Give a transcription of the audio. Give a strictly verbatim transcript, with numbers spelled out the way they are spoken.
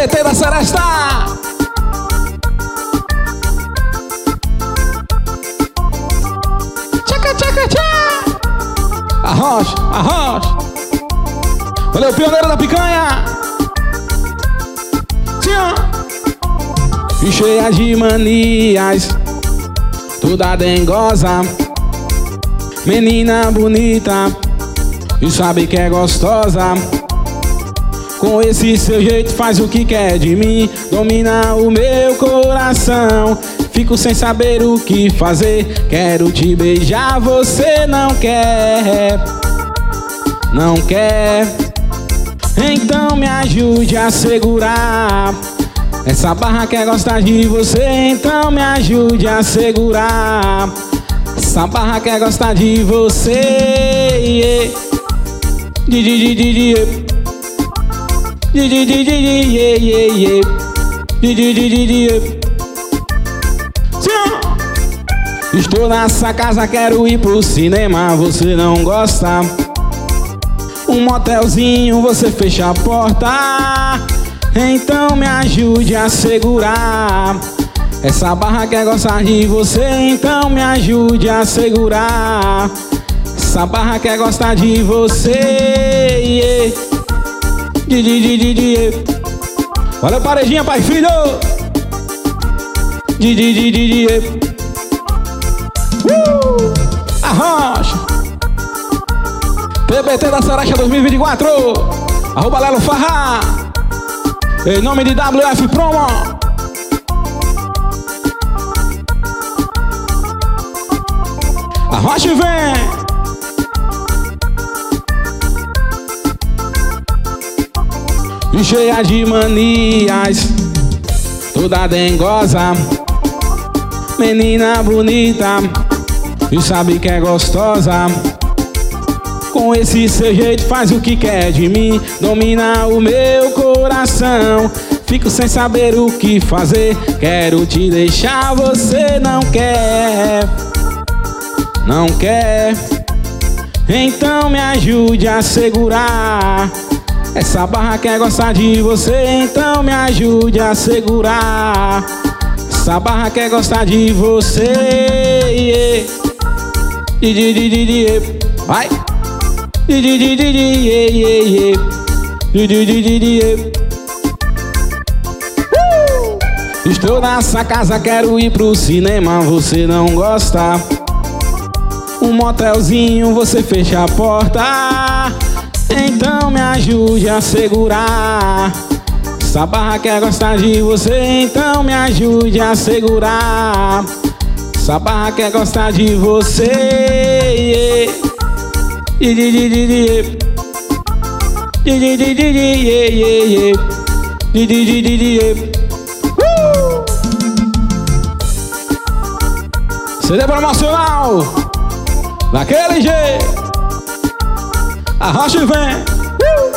B T da Seresta. Tchaca, tchaca, tchá. Arrocha, arrocha. Valeu, pioneiro da picanha. E cheia de manias, toda dengosa, menina bonita, e sabe que é gostosa. Com esse seu jeito faz o que quer de mim, domina o meu coração. Fico sem saber o que fazer, quero te beijar, você não quer, não quer. Então me ajude a segurar essa barra quer gostar de você, então me ajude a segurar. Essa barra quer gostar de você, yeah. Di di di di di di di di di yeah yeah yeah di di di di di. Estou nessa casa, quero ir pro cinema, você não gosta. Um motelzinho, você fecha a porta. Então me ajude a segurar essa barra quer gostar de você, então me ajude a segurar. Essa barra quer gostar de você, yeah. Di, di, di, di, di, yeah. Valeu, paredinha, pai, filho. Di, di, di, di, di, yeah. uh! Arrocha. P B T da Seresta dois mil e vinte e quatro. Arroba Lelo Farra. Em nome de W F Promo. Arrocha e vem. E cheia de manias, toda dengosa, menina bonita, e sabe que é gostosa. Com esse seu jeito faz o que quer de mim, domina o meu coração. Fico sem saber o que fazer, quero te deixar, você não quer, não quer. Então me ajude a segurar essa barra quer gostar de você, então me ajude a segurar. Essa barra quer gostar de você, yeah. Di, di, di, di, di, yeah. Vai. Di, di, di, di, di, yeah, yeah, yeah. Di, di, di, di, di, yeah. uh! Estou nessa casa, quero ir pro cinema, você não gosta. Um motelzinho, você fecha a porta. Então me ajude a segurar essa barra quer gostar de você, então me ajude a segurar. Essa barra quer gostar de você, yeah. Di, di, di, di, di, yeah. Di, di, di, di, di, yeah, yeah, yeah. Di, di, di, di, di, yeah. uh! C D promocional daquele jeito. Arrocha e vem. uh!